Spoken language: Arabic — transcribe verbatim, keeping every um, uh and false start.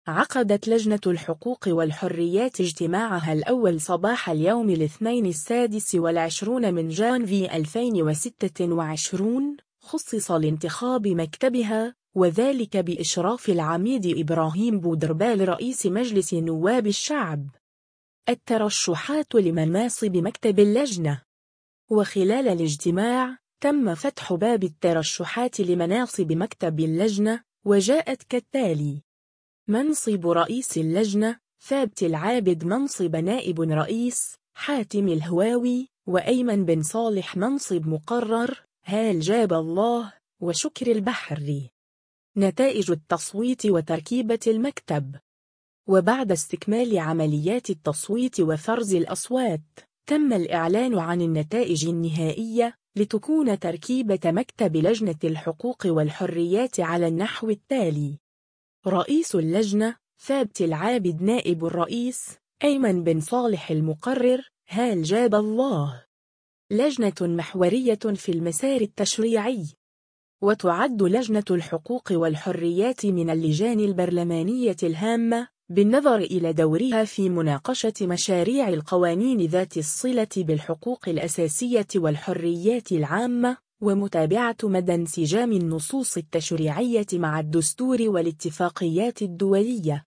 عقدت لجنة الحقوق والحريات اجتماعها الأول صباح اليوم الاثنين السادس والعشرون من جانفي ألفين وستة وعشرين، خصص لانتخاب مكتبها، وذلك بإشراف العميد إبراهيم بودربال رئيس مجلس نواب الشعب. الترشحات لمناصب مكتب اللجنة. وخلال الاجتماع تم فتح باب الترشحات لمناصب مكتب اللجنة، وجاءت كالتالي: منصب رئيس اللجنة ثابت العابد، منصب نائب رئيس حاتم الهواوي وأيمن بن صالح، منصب مقرر هال جاب الله وشكر البحري. نتائج التصويت وتركيبة المكتب. وبعد استكمال عمليات التصويت وفرز الأصوات، تم الإعلان عن النتائج النهائية لتكون تركيبة مكتب لجنة الحقوق والحريات على النحو التالي: رئيس اللجنة ثابت العابد، نائب الرئيس أيمن بن صالح، المقرر هال جاب الله. لجنة محورية في المسار التشريعي. وتعد لجنة الحقوق والحريات من اللجان البرلمانية الهامة بالنظر إلى دورها في مناقشة مشاريع القوانين ذات الصلة بالحقوق الأساسية والحريات العامة، ومتابعة مدى انسجام النصوص التشريعية مع الدستور والاتفاقيات الدولية.